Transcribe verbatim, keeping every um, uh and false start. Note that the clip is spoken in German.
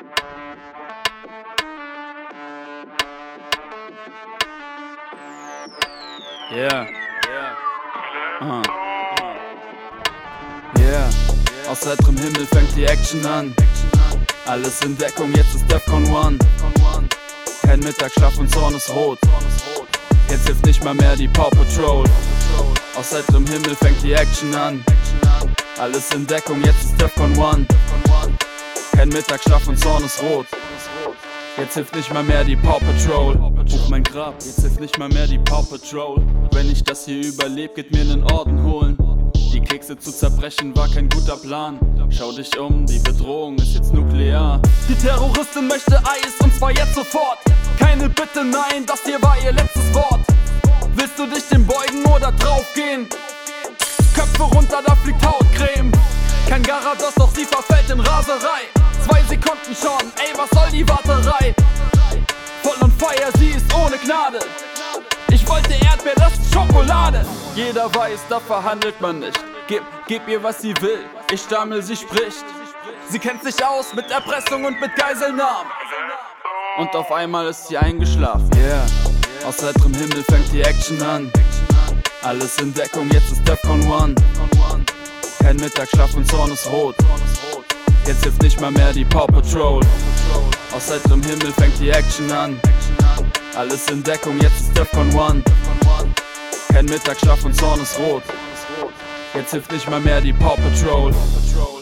Yeah, yeah, uh. Yeah, aus heiterem Himmel fängt die Action an. Alles in Deckung, jetzt ist Defcon One. Kein Mittagsschlaf und Zorn ist rot. Jetzt hilft nicht mal mehr die Paw Patrol. Aus heiterem Himmel fängt die Action an. Alles in Deckung, jetzt ist Defcon One. Kein Mittagsschlaf und Zorn ist rot. Jetzt hilft nicht mal mehr die Paw Patrol. Buch mein Grab, jetzt hilft nicht mal mehr die Paw Patrol. Wenn ich das hier überleb, geht mir nen Orden holen. Die Kekse zu zerbrechen war kein guter Plan. Schau dich um, die Bedrohung ist jetzt nuklear. Die Terroristin möchte Eis und zwar jetzt sofort. Keine Bitte, nein, das hier war ihr letztes Wort. Willst du dich dem beugen oder draufgehen? Köpfe runter, da fliegt Hautcreme. Kein Garados, doch sie verfällt in Raserei. Zwei Sekunden schon, ey, was soll die Warterei? Voll on fire, sie ist ohne Gnade. Ich wollte Erdbeer, das ist Schokolade. Jeder weiß, da verhandelt man nicht. Gib, gib ihr, was sie will. Ich stammel, sie spricht. Sie kennt sich aus mit Erpressung und mit Geiselnahmen. Und auf einmal ist sie eingeschlafen. Yeah, aus heiterem Himmel fängt die Action an. Alles in Deckung, jetzt ist Defcon One. Kein Mittagsschlaf und Zorn ist rot. Jetzt hilft nicht mal mehr die Paw Patrol. Aus heiterem Himmel fängt die Action an. Alles in Deckung, jetzt ist Defcon One. Kein Mittagsschlaf und Zorn ist rot. Jetzt hilft nicht mal mehr die Paw Patrol.